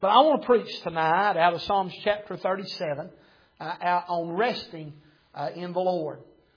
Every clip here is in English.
But I want to preach tonight out of Psalms chapter 37 out on resting in the Lord.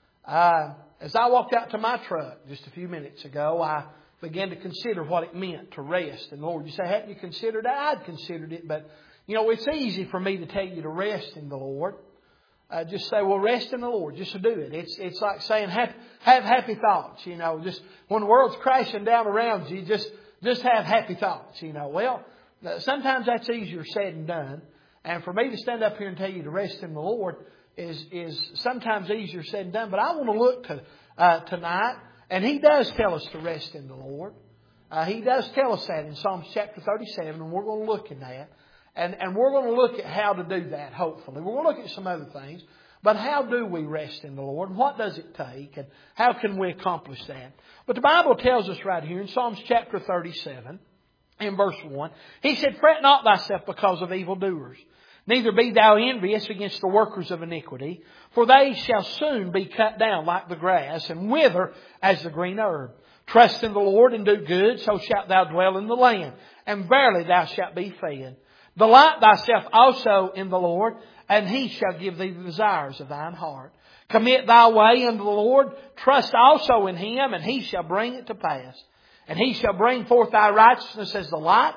As I walked out to my truck just a few minutes ago, I began to consider what it meant to rest in the Lord. You say, hadn't you considered that? I'd considered it, but it's easy for me to tell you to rest in the Lord. Just say, well, rest in the Lord. Just to do it. It's like saying, have happy thoughts. Just when the world's crashing down around you, just have happy thoughts. Well, sometimes that's easier said than done. And for me to stand up here and tell you to rest in the Lord is sometimes easier said than done. But I want to look to tonight, and He does tell us to rest in the Lord. He does tell us that in Psalms chapter 37, and we're going to look at that. And we're going to look at how to do that, hopefully. We're going to look at some other things. But how do we rest in the Lord? And what does it take? And how can we accomplish that? But the Bible tells us right here in Psalms chapter 37, in verse 1, He said, "Fret not thyself because of evildoers, neither be thou envious against the workers of iniquity, for they shall soon be cut down like the grass, and wither as the green herb. Trust in the Lord and do good, so shalt thou dwell in the land, and verily thou shalt be fed. Delight thyself also in the Lord, and He shall give thee the desires of thine heart. Commit thy way unto the Lord, trust also in Him, and He shall bring it to pass. And He shall bring forth thy righteousness as the light,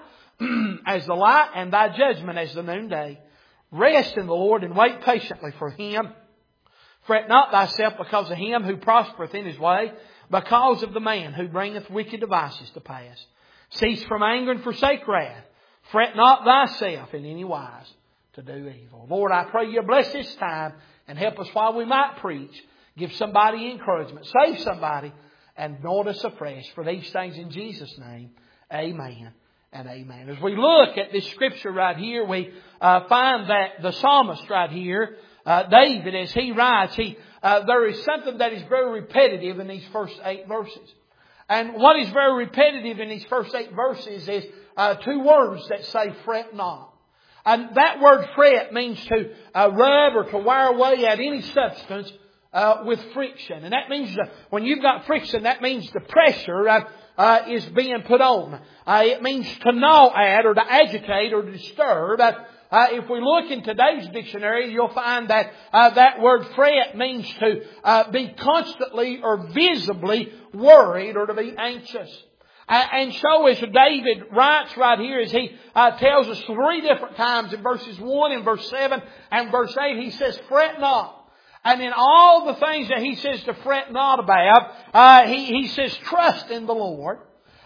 and thy judgment as the noonday. Rest in the Lord and wait patiently for Him. Fret not thyself because of him who prospereth in his way, because of the man who bringeth wicked devices to pass. Cease from anger and forsake wrath. Fret not thyself in any wise to do evil." Lord, I pray You bless this time and help us while we might preach. Give somebody encouragement. Save somebody and anoint us afresh. For these things in Jesus' name, amen and amen. As we look at this scripture right here, we find that the psalmist right here, David, as he writes, there is something that is very repetitive in these first 8 verses. And what is very repetitive in these first 8 verses is 2 words that say fret not. And that word fret means to rub or to wear away at any substance with friction. And that means when you've got friction, that means the pressure is being put on. It means to gnaw at or to agitate or to disturb. If we look in today's dictionary, you'll find that that word fret means to be constantly or visibly worried or to be anxious. And so as David writes right here, as he tells us 3 different times in verses 1 and verse 7 and verse 8, he says, "Fret not." And in all the things that he says to fret not about, he says, "Trust in the Lord."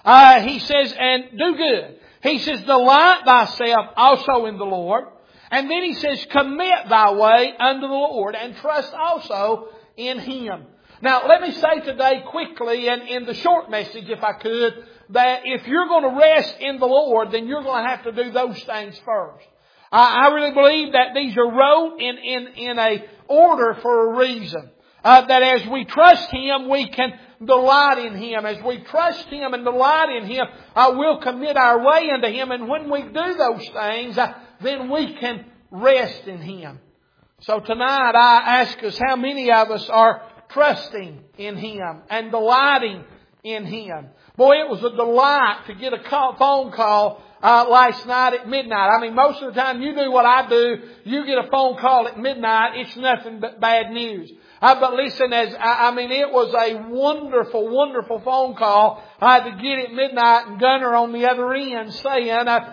He says, "And do good." He says, "Delight thyself also in the Lord." And then he says, "Commit thy way unto the Lord, and trust also in Him." Now, let me say today quickly, and in the short message, if I could, that if you're going to rest in the Lord, then you're going to have to do those things first. I really believe that these are wrote in a order for a reason. That as we trust Him, we can delight in Him. As we trust Him and delight in Him, we'll commit our way unto Him. And when we do those things, then we can rest in Him. So tonight I ask us, how many of us are trusting in Him and delighting in Him? Boy, it was a delight to get a phone call last night at midnight. I mean, most of the time you do what I do, you get a phone call at midnight, it's nothing but bad news. But listen, it was a wonderful, wonderful phone call to get at midnight, and Gunner on the other end saying,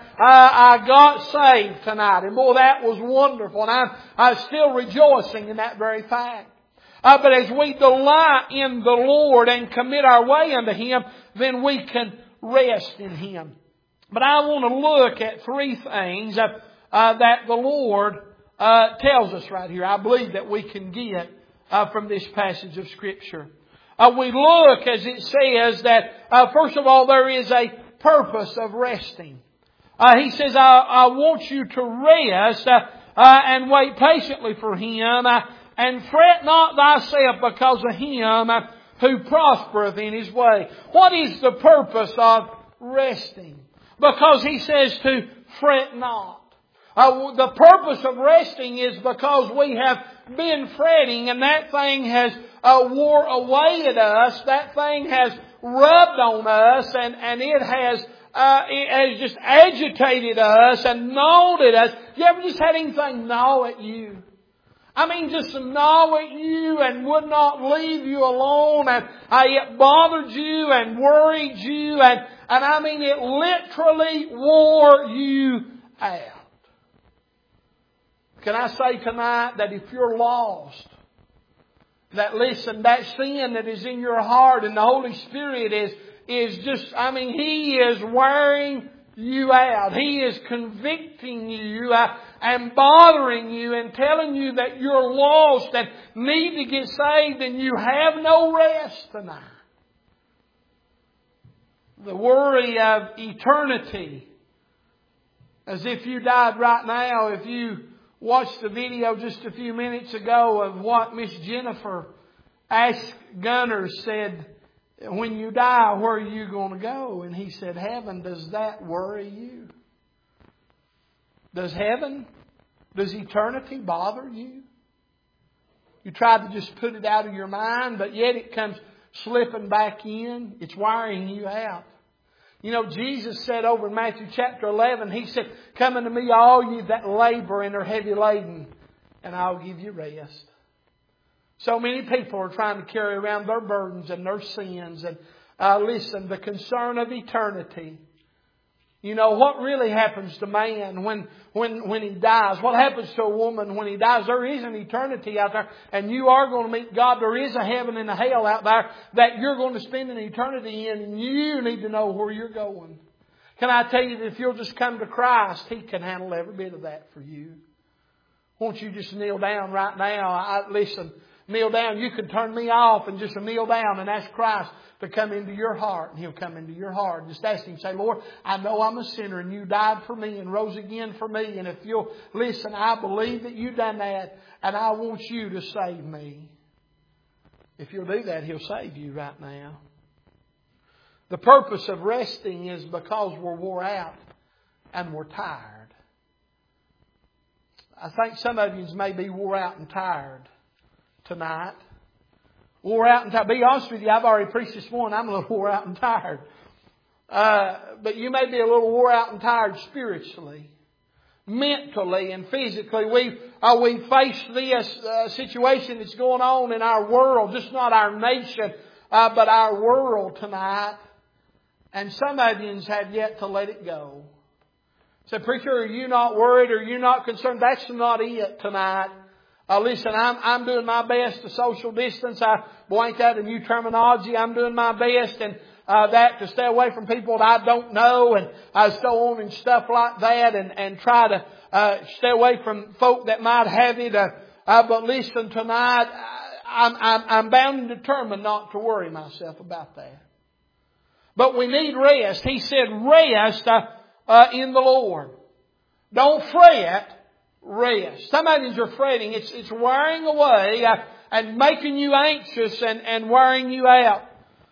I got saved tonight. And boy, that was wonderful. And I'm still rejoicing in that very fact. But as we delight in the Lord and commit our way unto Him, then we can rest in Him. But I want to look at 3 things that the Lord tells us right here. I believe that we can get from this passage of Scripture. We look, as it says, that first of all, there is a purpose of resting. He says, I want you to rest and wait patiently for Him, and fret not thyself because of him who prospereth in his way. What is the purpose of resting? Because he says to fret not. The purpose of resting is because we have been fretting, and that thing has wore away at us. That thing has rubbed on us, and it has has just agitated us and gnawed at us. You ever just had anything gnaw at you? I mean, just gnaw at you and would not leave you alone, and it bothered you and worried you, and I mean, it literally wore you out. Can I say tonight that if you're lost, that listen, that sin that is in your heart and the Holy Spirit is just, I mean, He is wearing you out. He is convicting you and bothering you and telling you that you're lost and need to get saved and you have no rest tonight. The worry of eternity, as if you died right now. If you watched the video just a few minutes ago of what Miss Jennifer asked Gunner, said, when you die, where are you going to go? And he said, heaven. Does that worry you? Does heaven, does eternity bother you? You tried to just put it out of your mind, but yet it comes slipping back in. It's wearing you out. You know, Jesus said over in Matthew chapter 11, He said, come unto me all ye that labor and are heavy laden, and I'll give you rest. So many people are trying to carry around their burdens and their sins. And listen, the concern of eternity. You know, what really happens to man when he dies? What happens to a woman when he dies? There is an eternity out there, and you are going to meet God. There is a heaven and a hell out there that you're going to spend an eternity in, and you need to know where you're going. Can I tell you that if you'll just come to Christ, He can handle every bit of that for you. Won't you just kneel down right now? Listen, kneel down. You can turn me off and just kneel down and ask Christ to come into your heart, and He'll come into your heart. Just ask Him, say, Lord, I know I'm a sinner and You died for me and rose again for me. And if you'll listen, I believe that You done that, and I want You to save me. If you'll do that, He'll save you right now. The purpose of resting is because we're wore out and we're tired. I think some of you may be wore out and tired tonight. Wore out and tired. Be honest with you, I've already preached this morning. I'm a little wore out and tired. But you may be a little wore out and tired spiritually, mentally, and physically. We face this situation that's going on in our world, just not our nation, but our world tonight. And some of you have yet to let it go. Say, preacher, are you not worried? Are you not concerned? That's not it tonight. Listen, I'm doing my best to social distance. Boy, ain't that a new terminology? I'm doing my best and that to stay away from people that I don't know and so on and stuff like that, and try to stay away from folk that might have it. But listen, tonight I'm bound and determined not to worry myself about that. But we need rest. He said, rest in the Lord. Don't fret. Rest. Some of you are fretting. It's wearing away and making you anxious and wearing you out.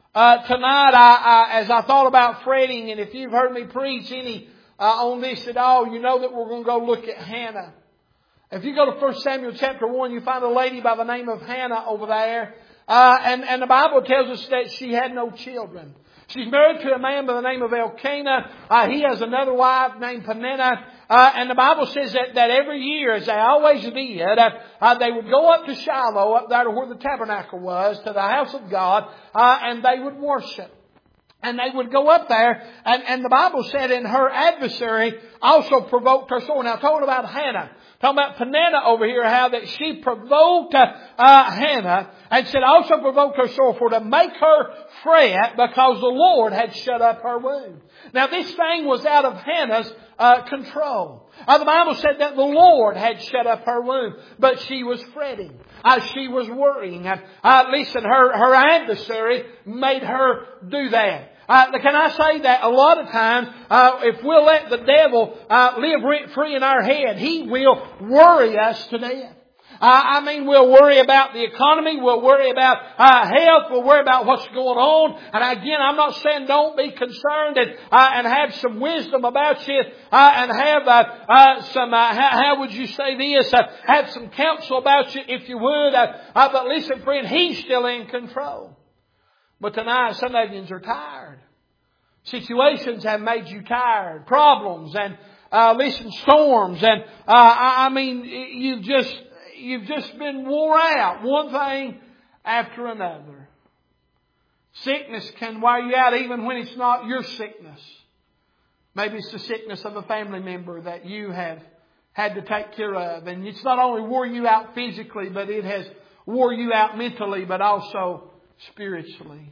Tonight, as I thought about fretting, and if you've heard me preach any on this at all, you know that we're going to go look at Hannah. If you go to 1 Samuel chapter 1, you find a lady by the name of Hannah over there. And the Bible tells us that she had no children. She's married to a man by the name of Elkanah. He has another wife named Peninnah. And the Bible says that every year, as they always did, they would go up to Shiloh, up there to where the tabernacle was, to the house of God, and they would worship. And they would go up there, and the Bible said, and her adversary also provoked her sore. Now, talking about Hannah, talking about Peninnah over here, how that she provoked Hannah, and said also provoked her sore for to make her fret because the Lord had shut up her womb. Now, this thing was out of Hannah's control. The Bible said that the Lord had shut up her womb, but she was fretting. She was worrying. Listen, her adversary made her do that. Can I say that a lot of times, if we'll let the devil live rent free in our head, he will worry us to death. We'll worry about the economy. We'll worry about health. We'll worry about what's going on. And again, I'm not saying don't be concerned and have some wisdom about you and have some, how would you say this? Have some counsel about you if you would. But listen, friend, He's still in control. But tonight, some of you are tired. Situations have made you tired. Problems and storms, and you've just been wore out. One thing after another. Sickness can wear you out even when it's not your sickness. Maybe it's the sickness of a family member that you have had to take care of. And it's not only wore you out physically, but it has wore you out mentally, but also spiritually.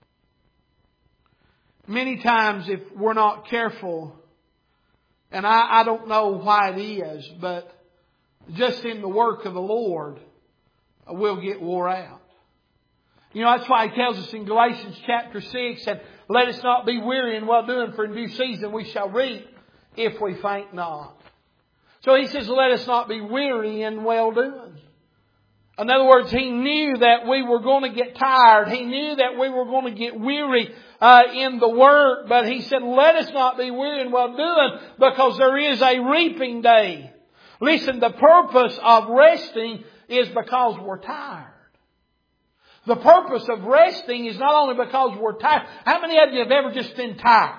Many times if we're not careful, and I don't know why it is, but just in the work of the Lord, we'll get wore out. That's why He tells us in Galatians chapter 6 that let us not be weary in well doing, for in due season we shall reap if we faint not. So He says let us not be weary in well doing. In other words, He knew that we were going to get tired. He knew that we were going to get weary in the work. But He said, let us not be weary in well doing, because there is a reaping day. Listen, the purpose of resting is because we're tired. The purpose of resting is not only because we're tired. How many of you have ever just been tired?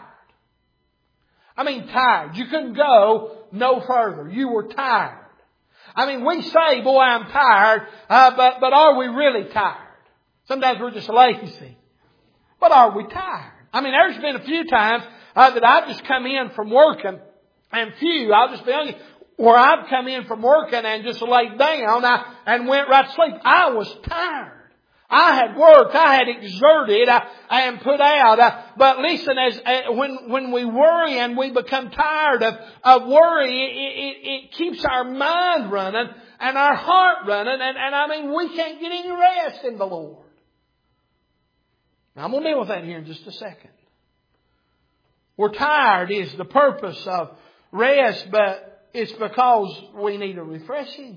Tired. You couldn't go no further. You were tired. We say, boy, I'm tired, but are we really tired? Sometimes we're just lazy. But are we tired? There's been a few times that I've just come in from working, and I'll just be honest, where I've come in from working and just laid down and went right to sleep. I was tired. I had worked, I had exerted, and put out. But listen, when we worry and we become tired of worry, it keeps our mind running and our heart running. And we can't get any rest in the Lord. Now I'm going to deal with that here in just a second. We're tired is the purpose of rest, but it's because we need a refreshing.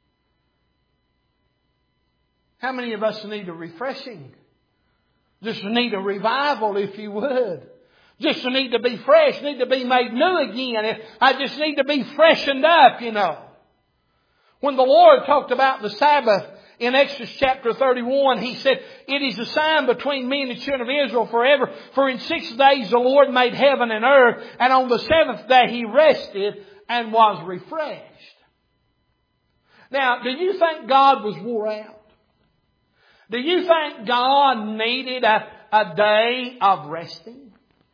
How many of us need a refreshing? Just need a revival, if you would. Just need to be fresh, need to be made new again. I just need to be freshened up, When the Lord talked about the Sabbath in Exodus chapter 31, He said, it is a sign between me and the children of Israel forever. For in 6 days the Lord made heaven and earth, and on the seventh day He rested and was refreshed. Now, do you think God was wore out? Do you think God needed a day of resting?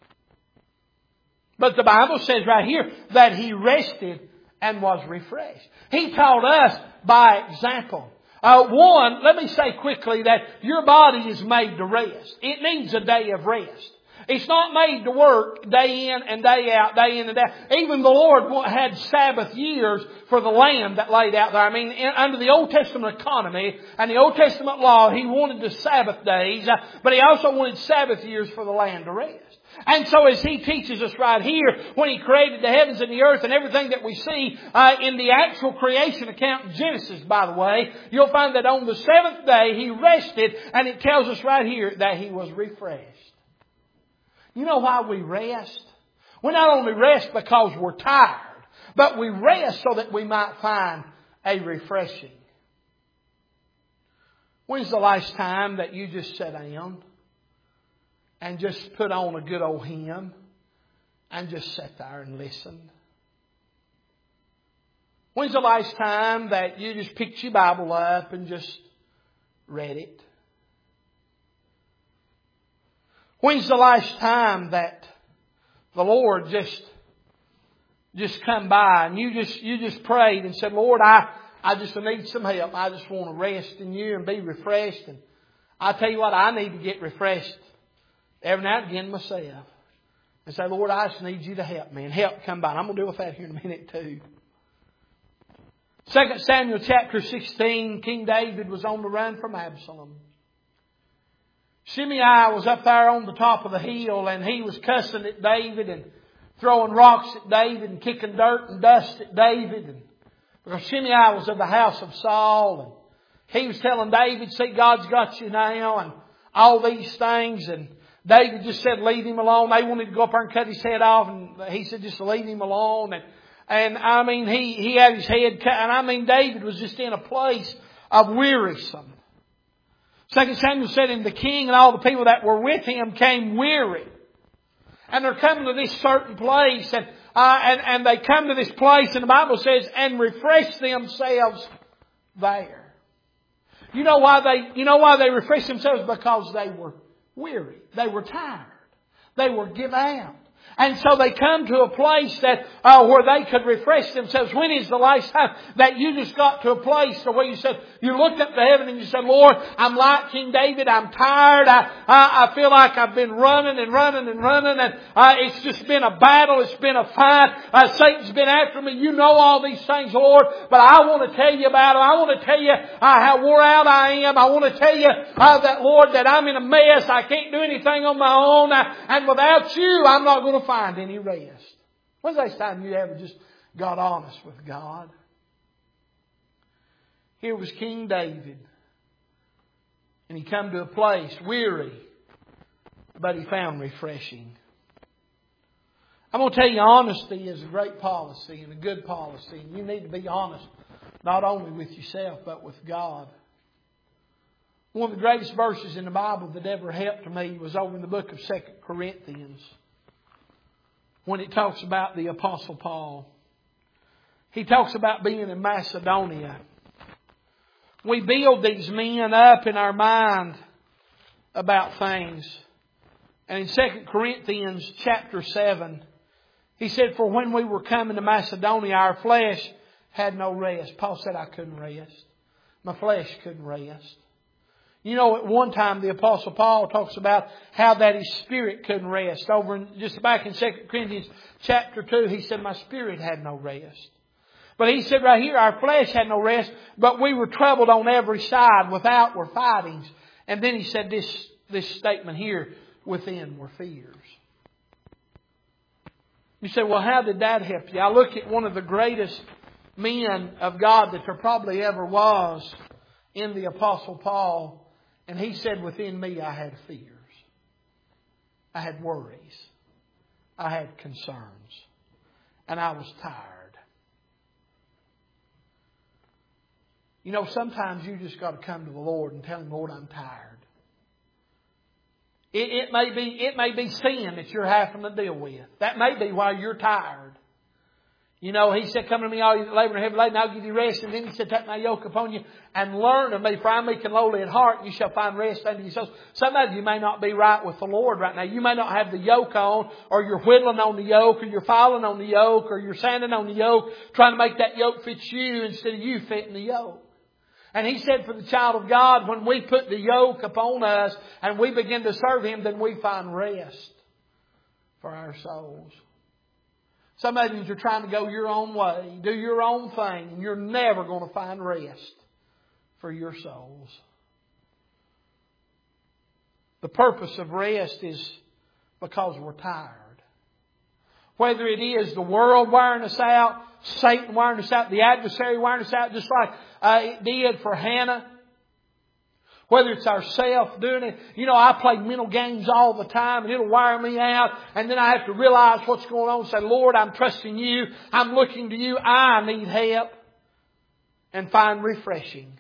But the Bible says right here that He rested and was refreshed. He taught us by example. One, let me say quickly that your body is made to rest. It needs a day of rest. It's not made to work day in and day out, day in and day out. Even the Lord had Sabbath years for the land that laid out there. Under the Old Testament economy and the Old Testament law, He wanted the Sabbath days, but He also wanted Sabbath years for the land to rest. And so as He teaches us right here, when He created the heavens and the earth and everything that we see in the actual creation account in Genesis, by the way, you'll find that on the seventh day He rested, and it tells us right here that He was refreshed. You know why we rest? We not only rest because we're tired, but we rest so that we might find a refreshing. When's the last time that you just sat down and just put on a good old hymn and just sat there and listened? When's the last time that you just picked your Bible up and just read it? When's the last time that the Lord just come by and you just prayed and said, Lord, I just need some help. I just want to rest in You and be refreshed. And I tell you what, I need to get refreshed every now and again myself. And say, Lord, I just need You to help me. And help come by. And I'm going to deal with that here in a minute too. 2 Samuel chapter 16, King David was on the run from Absalom. Shimei was up there on the top of the hill, and he was cussing at David and throwing rocks at David and kicking dirt and dust at David. And because Shimei was of the house of Saul, and he was telling David, see, God's got you now, and all these things. And David just said, leave him alone. They wanted to go up there and cut his head off, and he said, just leave him alone. And he had his head cut. And David was just in a place of wearisome. 2 Samuel said, and the king and all the people that were with him came weary. And they're coming to this certain place. And they come to this place, and the Bible says, and refresh themselves there. You know why they refresh themselves? Because they were weary. They were tired. They were given out. And so they come to a place that where they could refresh themselves. When is the last time that you just got to a place where you said, you looked up to heaven and you said, Lord, I'm like King David. I'm tired. I feel like I've been running and it's just been a battle. It's been a fight. Satan's been after me. You know all these things, Lord. But I want to tell you about it. I want to tell you how wore out I am. I want to tell you that, Lord, that I'm in a mess. I can't do anything on my own. And without you, I'm not going to find any rest. When's the last time you ever just got honest with God? Here was King David. And he come to a place weary, but he found refreshing. I'm going to tell you, honesty is a great policy and a good policy. And you need to be honest, not only with yourself, but with God. One of the greatest verses in the Bible that ever helped me was over in the book of 2 Corinthians. When it talks about the Apostle Paul. He talks about being in Macedonia. We build these men up in our mind about things. And in 2 Corinthians chapter 7, he said, for when we were coming to Macedonia, our flesh had no rest. Paul said, I couldn't rest. My flesh couldn't rest. You know, at one time the Apostle Paul talks about how that his spirit couldn't rest. Over in, just back in 2 Corinthians chapter 2, he said, my spirit had no rest. But he said right here, our flesh had no rest, but we were troubled on every side with outward fightings. And then he said this statement here, within were fears. You say, well, how did that help you? I look at one of the greatest men of God that there probably ever was in the Apostle Paul. And he said, within me I had fears. I had worries. I had concerns. And I was tired. You know, sometimes you just got to come to the Lord and tell Him, Lord, I'm tired. It may be sin that you're having to deal with. That may be why you're tired. You know, He said, come to me all you that labor and heavy laden, and I'll give you rest. And then He said, take my yoke upon you and learn of me, for I am meek and lowly at heart, and you shall find rest unto your souls. Some of you may not be right with the Lord right now. You may not have the yoke on, or you're whittling on the yoke, or you're filing on the yoke, or you're sanding on the yoke, trying to make that yoke fit you instead of you fitting the yoke. And He said for the child of God, when we put the yoke upon us and we begin to serve Him, then we find rest for our souls. Some of you are trying to go your own way, do your own thing, and you're never going to find rest for your souls. The purpose of rest is because we're tired. Whether it is the world wearing us out, Satan wearing us out, the adversary wearing us out, just like it did for Hannah. Whether it's ourself doing it. You know, I play mental games all the time and it'll wire me out. And then I have to realize what's going on and say, Lord, I'm trusting You. I'm looking to You. I need help. And find refreshing.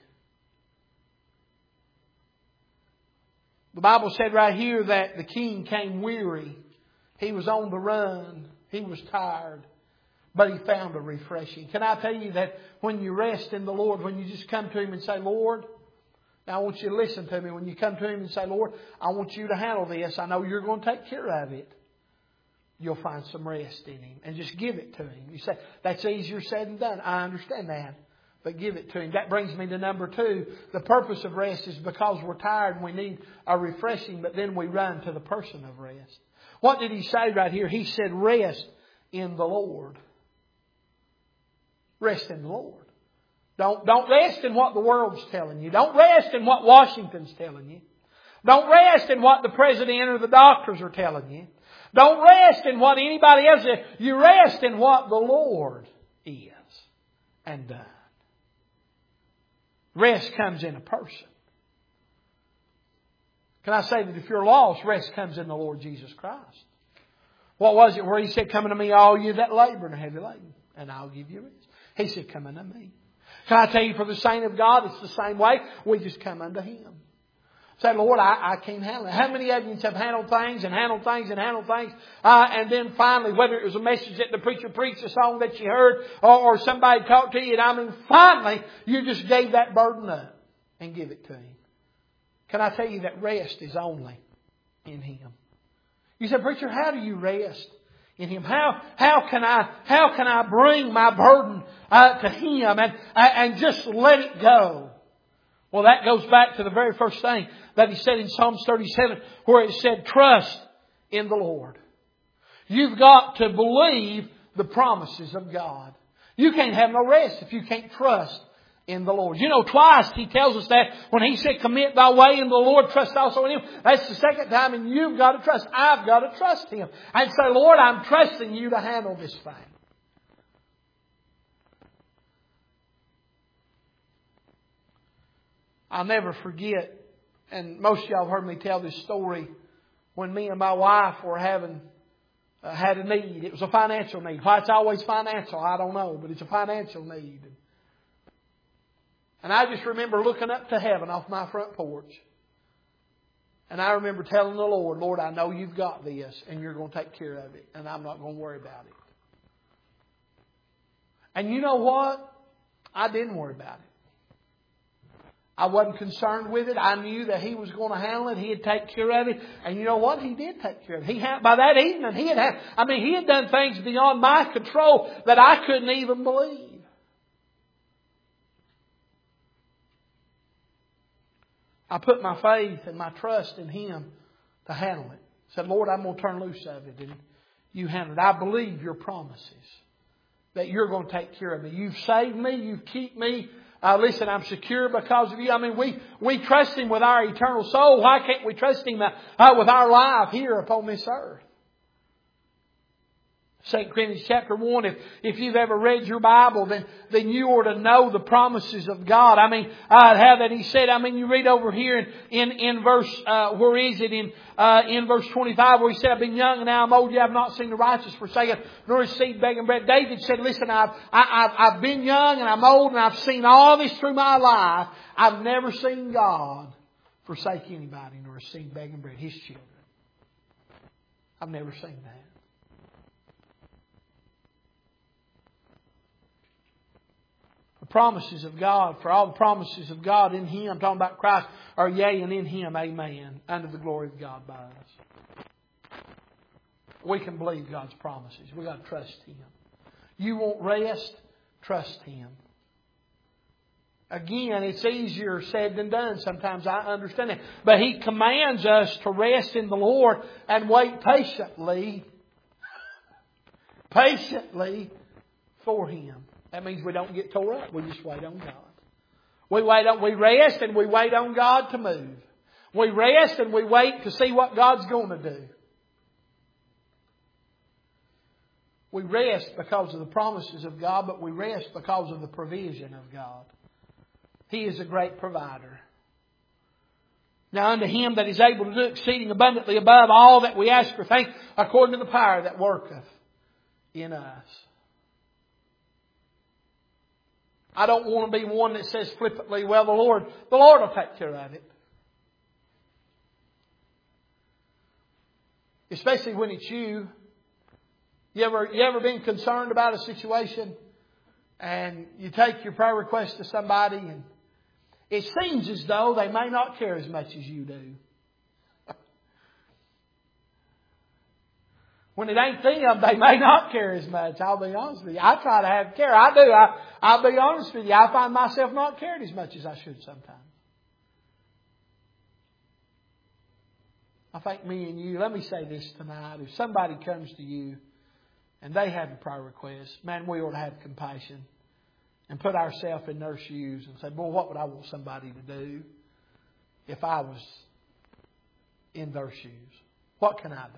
The Bible said right here that the king came weary. He was on the run. He was tired. But he found a refreshing. Can I tell you that when you rest in the Lord, when you just come to Him and say, Lord, now I want you to listen to me. When you come to Him and say, Lord, I want You to handle this. I know You're going to take care of it. You'll find some rest in Him. And just give it to Him. You say, that's easier said than done. I understand that. But give it to Him. That brings me to number 2. The purpose of rest is because we're tired and we need a refreshing. But then we run to the person of rest. What did He say right here? He said, rest in the Lord. Rest in the Lord. Don't rest in what the world's telling you. Don't rest in what Washington's telling you. Don't rest in what the president or the doctors are telling you. Don't rest in what anybody else is. You rest in what the Lord is and done. Rest comes in a person. Can I say that if you're lost, rest comes in the Lord Jesus Christ. What was it where He said, come unto me all you that labor and are heavy laden, and I'll give you rest. He said, come unto me. Can I tell you, for the saint of God, it's the same way. We just come unto Him. Say, Lord, I can't handle it. How many of you have handled things and handled things and handled things, and then finally, whether it was a message that the preacher preached, a song that you heard, or somebody talked to you, and finally, you just gave that burden up and give it to Him. Can I tell you that rest is only in Him? You say, preacher, how do you rest in Him? How can I bring my burden to Him and just let it go? Well, that goes back to the very first thing that He said in Psalms 37, where it said, trust in the Lord. You've got to believe the promises of God. You can't have no rest if you can't trust in the Lord. You know, twice He tells us that when He said, commit thy way in the Lord, trust also in Him. That's the second time, and you've got to trust. I've got to trust Him. And say, Lord, I'm trusting You to handle this thing. I'll never forget, and most of y'all have heard me tell this story, when me and my wife were had a need. It was a financial need. Why it's always financial, I don't know, but it's a financial need. And I just remember looking up to heaven off my front porch. And I remember telling the Lord, Lord, I know You've got this and You're going to take care of it. And I'm not going to worry about it. And you know what? I didn't worry about it. I wasn't concerned with it. I knew that He was going to handle it. He'd take care of it. And you know what? He did take care of it. By that evening, He had done things beyond my control that I couldn't even believe. I put my faith and my trust in Him to handle it. I said, Lord, I'm going to turn loose of it and You handle it. I believe Your promises that You're going to take care of me. You've saved me. You've kept me. Listen, I'm secure because of You. I mean, we trust Him with our eternal soul. Why can't we trust Him with our life here upon this earth? 2 Corinthians chapter 1, if you've ever read your Bible, then you ought to know the promises of God. I mean, how that He said, you read over here in verse, where is it? In verse 25 where He said, I've been young and now I'm old, yet I've not seen the righteous forsaken, nor his seed begging bread. David said, listen, I've been young and I'm old and I've seen all this through my life. I've never seen God forsake anybody, nor his seed begging bread, His children. I've never seen that. Promises of God, for all the promises of God in Him, I'm talking about Christ, are yea, and in Him, amen, unto the glory of God by us. We can believe God's promises. We've got to trust Him. You want rest? Trust Him. Again, it's easier said than done. Sometimes I understand that. But He commands us to rest in the Lord and wait patiently for Him. That means we don't get tore up. We just wait on God. We rest and we wait on God to move. We rest and we wait to see what God's going to do. We rest because of the promises of God, but we rest because of the provision of God. He is a great provider. Now unto Him that is able to do exceeding abundantly above all that we ask or think, according to the power that worketh in us. I don't want to be one that says flippantly, well, the Lord will take care of it. Especially when it's you. You ever been concerned about a situation and you take your prayer request to somebody and it seems as though they may not care as much as you do. When it ain't them, they may not care as much. I'll be honest with you. I try to have care. I do. I'll be honest with you. I find myself not caring as much as I should sometimes. I think me and you, let me say this tonight. If somebody comes to you and they have a prayer request, man, we ought to have compassion and put ourselves in their shoes and say, boy, what would I want somebody to do if I was in their shoes? What can I do?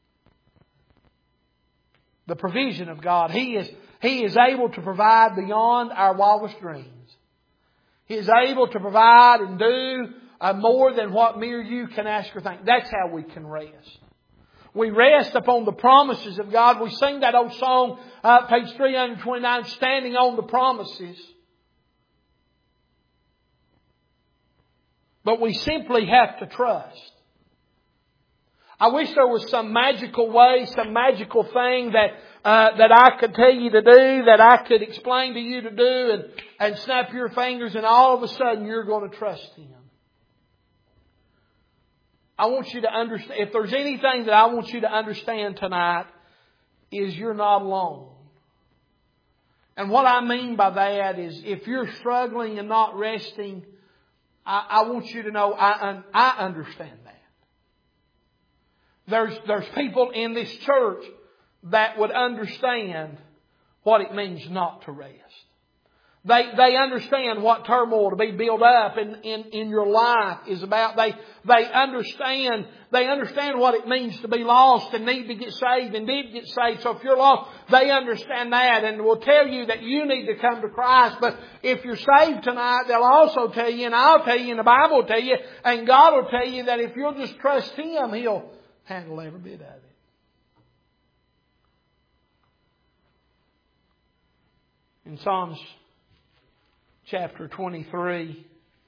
The provision of God. He is able to provide beyond our wildest dreams. He is able to provide and do more than what mere you can ask or think. That's how we can rest. We rest upon the promises of God. We sing that old song, page 329, Standing on the Promises. But we simply have to trust. I wish there was some magical way, some magical thing that I could tell you to do, that I could explain to you to do, and snap your fingers and all of a sudden you're going to trust Him. I want you to understand, if there's anything that I want you to understand tonight, is you're not alone. And what I mean by that is if you're struggling and not resting, I want you to know I understand that. There's people in this church that would understand what it means not to rest. They understand what turmoil to be built up in your life is about. They understand what it means to be lost and need to get saved and did get saved. So if you're lost, they understand that and will tell you that you need to come to Christ. But if you're saved tonight, they'll also tell you, and I'll tell you, and the Bible will tell you, and God will tell you that if you'll just trust Him, He'll handle every bit of it. In Psalms chapter 23,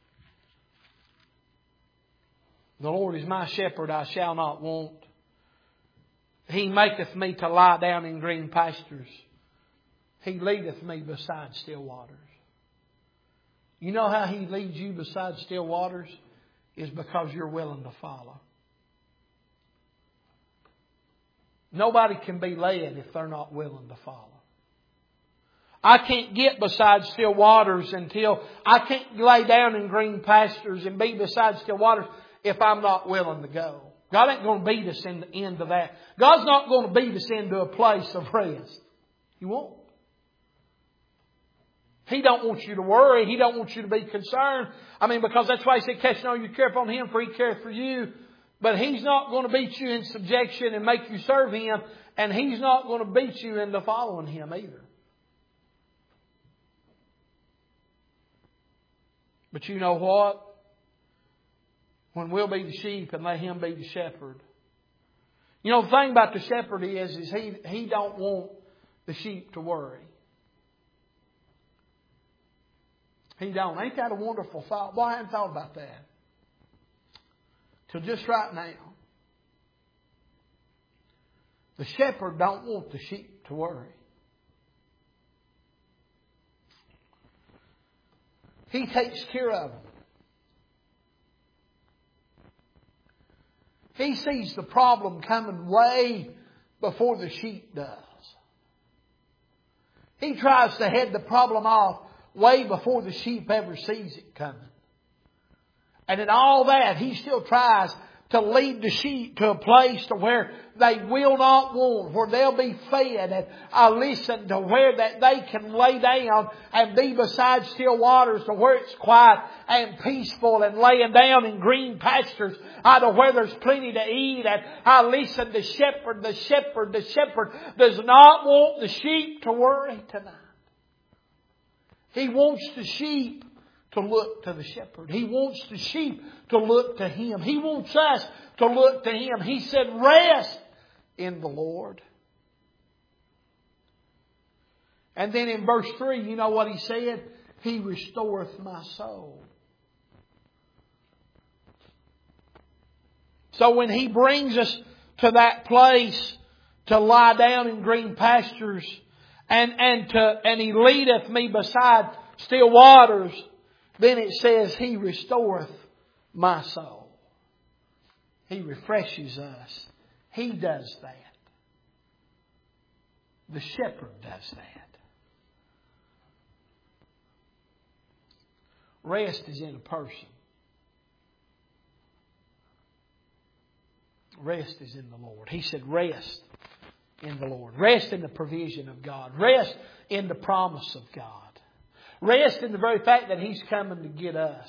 the Lord is my shepherd, I shall not want. He maketh me to lie down in green pastures. He leadeth me beside still waters. You know how He leads you beside still waters? Is because you're willing to follow. Nobody can be led if they're not willing to follow. I can't get beside still waters I can't lay down in green pastures and be beside still waters if I'm not willing to go. God ain't going to beat us into that. God's not going to beat us into a place of rest. He won't. He don't want you to worry. He don't want you to be concerned. Because that's why He said, casting all your care upon Him, for He careth for you. But He's not going to beat you in subjection and make you serve Him. And He's not going to beat you into following Him either. But you know what? When we'll be the sheep and let Him be the shepherd. You know, the thing about the shepherd is he don't want the sheep to worry. He don't. Ain't that a wonderful thought? Boy, I hadn't thought about that till just right now. The shepherd don't want the sheep to worry. He takes care of them. He sees the problem coming way before the sheep does. He tries to head the problem off way before the sheep ever sees it coming. And in all that, He still tries to lead the sheep to a place to where they will not want, where they'll be fed and listen to where that they can lay down and be beside still waters, to where it's quiet and peaceful and laying down in green pastures, to where there's plenty to eat. And listen, the shepherd does not want the sheep to worry tonight. He wants the sheep to look to the shepherd. He wants the sheep to look to Him. He wants us to look to Him. He said, rest in the Lord. And then in verse 3, you know what He said? He restoreth my soul. So when He brings us to that place to lie down in green pastures and He leadeth me beside still waters, then it says, He restoreth my soul. He refreshes us. He does that. The shepherd does that. Rest is in a person. Rest is in the Lord. He said, rest in the Lord. Rest in the provision of God. Rest in the promise of God. Rest in the very fact that He's coming to get us.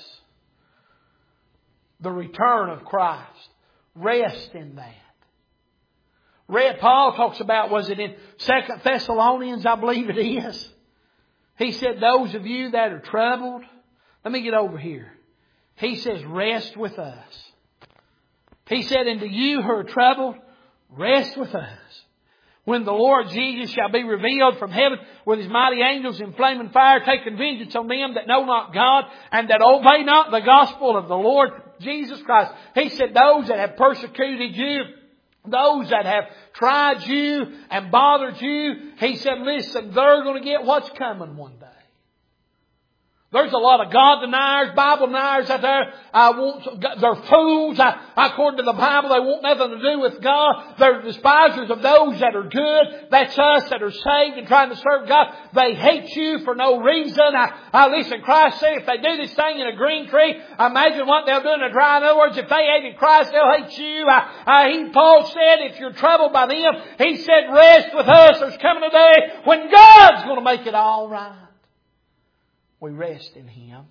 The return of Christ. Rest in that. Paul talks about, was it in 2 Thessalonians, I believe it is. He said, those of you that are troubled, let me get over here. He says, rest with us. He said, and to you who are troubled, rest with us. when the Lord Jesus shall be revealed from heaven with His mighty angels in flaming fire, taking vengeance on them that know not God and that obey not the gospel of the Lord Jesus Christ. He said, those that have persecuted you, those that have tried you and bothered you, He said, listen, they're going to get what's coming one day. There's a lot of God deniers, Bible deniers out there. They're fools. According to the Bible, they want nothing to do with God. They're despisers of those that are good. That's us that are saved and trying to serve God. They hate you for no reason. Listen, Christ said if they do this thing in a green tree, imagine what they'll do in a dry. In other words, if they hated Christ, they'll hate you. Paul said, if you're troubled by them, he said, rest with us. There's coming a day when God's going to make it all right. We rest in Him.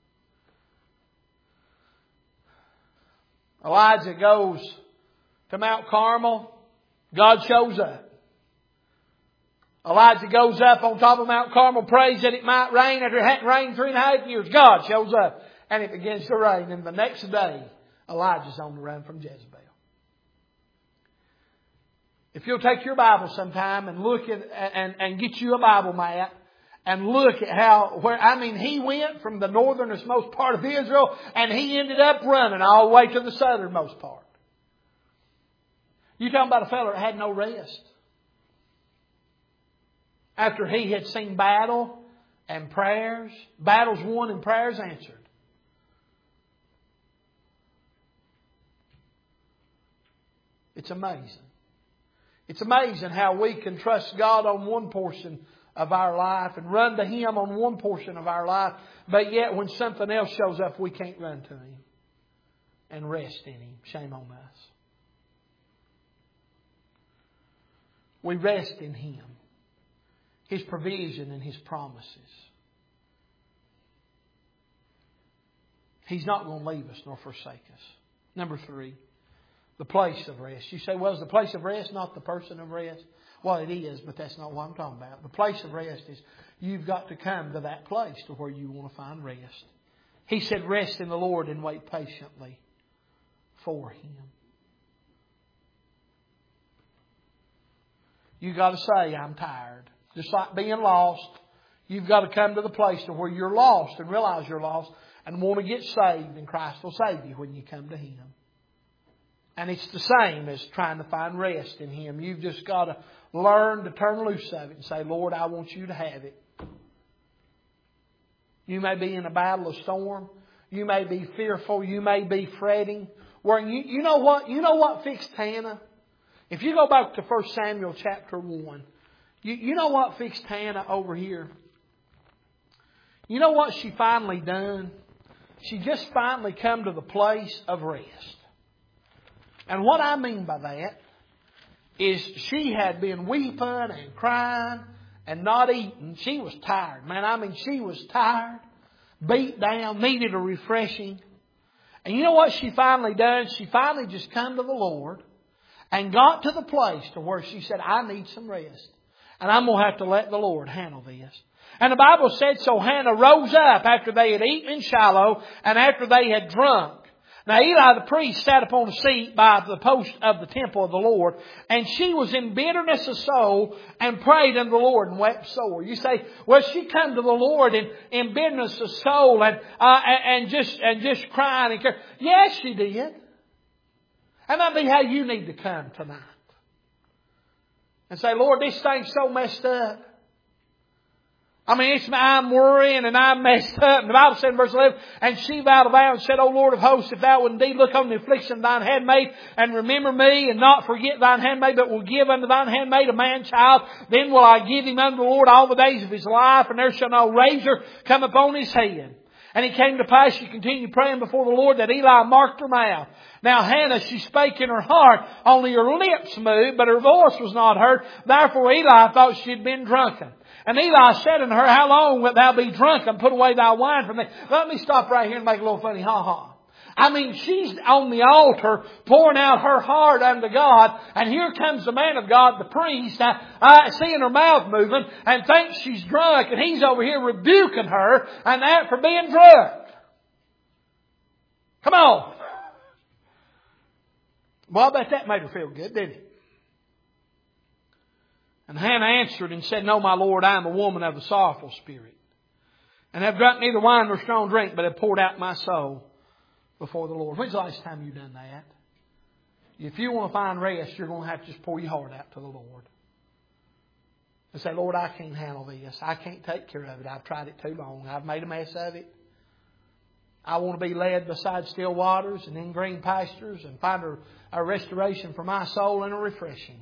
Elijah goes to Mount Carmel. God shows up. Elijah goes up on top of Mount Carmel, prays that it might rain. After it hadn't rained 3.5 years, God shows up and it begins to rain. And the next day, Elijah's on the run from Jezebel. If you'll take your Bible sometime and look at and get you a Bible map, and look at he went from the northernmost part of Israel and he ended up running all the way to the southernmost part. You're talking about a fellow that had no rest. After he had seen battle and prayers, battles won and prayers answered. It's amazing. It's amazing how we can trust God on one portion of our life and run to Him on one portion of our life, but yet when something else shows up, we can't run to Him and rest in Him. Shame on us. We rest in Him, His provision and His promises. He's not going to leave us nor forsake us. Number 3, the place of rest. You say, well, is the place of rest not the person of rest? Well, it is, but that's not what I'm talking about. The place of rest is you've got to come to that place to where you want to find rest. He said, rest in the Lord and wait patiently for Him. You've got to say, I'm tired. Just like being lost, you've got to come to the place to where you're lost and realize you're lost and want to get saved, and Christ will save you when you come to Him. And it's the same as trying to find rest in Him. You've just got to learn to turn loose of it and say, Lord, I want You to have it. You may be in a battle, a storm. You may be fearful. You may be fretting. You know what? You know what fixed Hannah? If you go back to 1 Samuel chapter 1, you know what fixed Hannah over here? You know what she finally done? She just finally come to the place of rest. And what I mean by that is she had been weeping and crying and not eating. She was tired. Man, she was tired, beat down, needed a refreshing. And you know what she finally done? She finally just come to the Lord and got to the place to where she said, I need some rest. And I'm going to have to let the Lord handle this. And the Bible said, so Hannah rose up after they had eaten in Shiloh and after they had drunk. Now Eli the priest sat upon a seat by the post of the temple of the Lord, and she was in bitterness of soul and prayed unto the Lord and wept sore. You say, well, she come to the Lord in bitterness of soul and just crying and caring. Yes, she did. And that be how you need to come tonight. And say, Lord, this thing's so messed up. I'm worrying and I'm messed up. And the Bible said in verse 11, and she vowed a vow and said, O Lord of hosts, if thou would indeed look on the affliction of thine handmaid and remember me and not forget thine handmaid, but will give unto thine handmaid a man child, then will I give him unto the Lord all the days of his life, and there shall no razor come upon his head. And it came to pass, she continued praying before the Lord, that Eli marked her mouth. Now Hannah, she spake in her heart, only her lips moved, but her voice was not heard. Therefore Eli thought she had been drunken. And Eli said unto her, how long wilt thou be drunk, and put away thy wine from thee? Let me stop right here and make a little funny ha-ha. She's on the altar pouring out her heart unto God, and here comes the man of God, the priest, seeing her mouth moving, and thinks she's drunk, and he's over here rebuking her, and that for being drunk. Come on. Well, I bet that made her feel good, didn't it? And Hannah answered and said, No, my Lord, I am a woman of a sorrowful spirit, and have drunk neither wine nor strong drink, but have poured out my soul before the Lord. When's the last time you've done that? If you want to find rest, you're going to have to just pour your heart out to the Lord. And say, Lord, I can't handle this. I can't take care of it. I've tried it too long. I've made a mess of it. I want to be led beside still waters and in green pastures and find a restoration for my soul and a refreshing.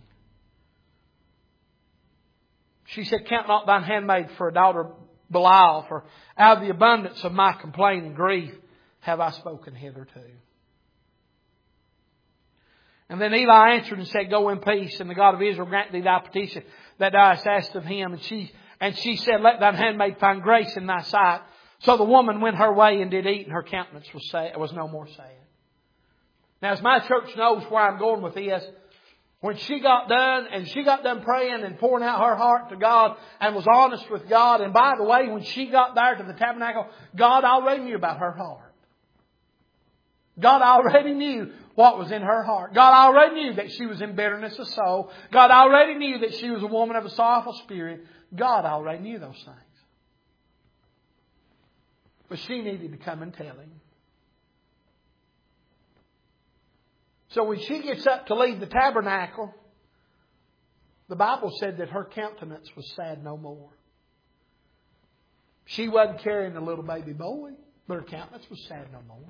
She said, Count not thine handmaid for a daughter Belial, for out of the abundance of my complaint and grief have I spoken hitherto. And then Eli answered and said, Go in peace, and the God of Israel grant thee thy petition that thou hast asked of Him. And she said, Let thine handmaid find grace in thy sight. So the woman went her way and did eat, and her countenance was no more sad. Now, as my church knows where I'm going with this, when she got done praying and pouring out her heart to God and was honest with God, and by the way, when she got there to the tabernacle, God already knew about her heart. God already knew what was in her heart. God already knew that she was in bitterness of soul. God already knew that she was a woman of a sorrowful spirit. God already knew those things. But she needed to come and tell Him. So when she gets up to leave the tabernacle, the Bible said that her countenance was sad no more. She wasn't carrying a little baby boy, but her countenance was sad no more.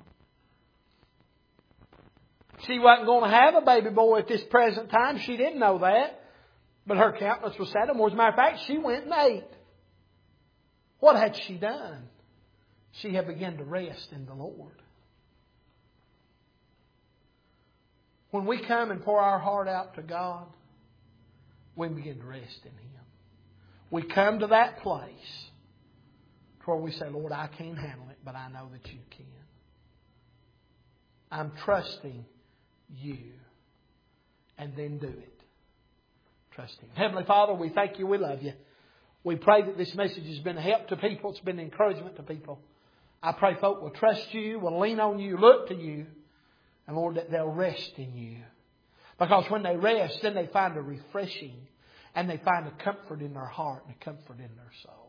She wasn't going to have a baby boy at this present time. She didn't know that. But her countenance was sad no more. As a matter of fact, she went and ate. What had she done? She had begun to rest in the Lord. When we come and pour our heart out to God, we begin to rest in Him. We come to that place where we say, Lord, I can't handle it, but I know that You can. I'm trusting You. And then do it. Trust Him. Heavenly Father, we thank You. We love You. We pray that this message has been a help to people. It's been an encouragement to people. I pray folk will trust You, will lean on You, look to You. And Lord, that they'll rest in You. Because when they rest, then they find a refreshing. And they find a comfort in their heart and a comfort in their soul.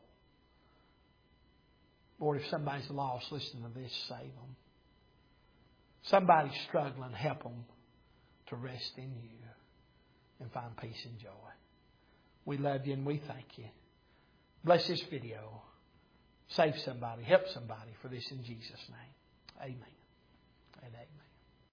Lord, if somebody's lost, listen to this, save them. Somebody's struggling, help them to rest in You and find peace and joy. We love You and we thank You. Bless this video. Save somebody, help somebody for this in Jesus' name. Amen and amen.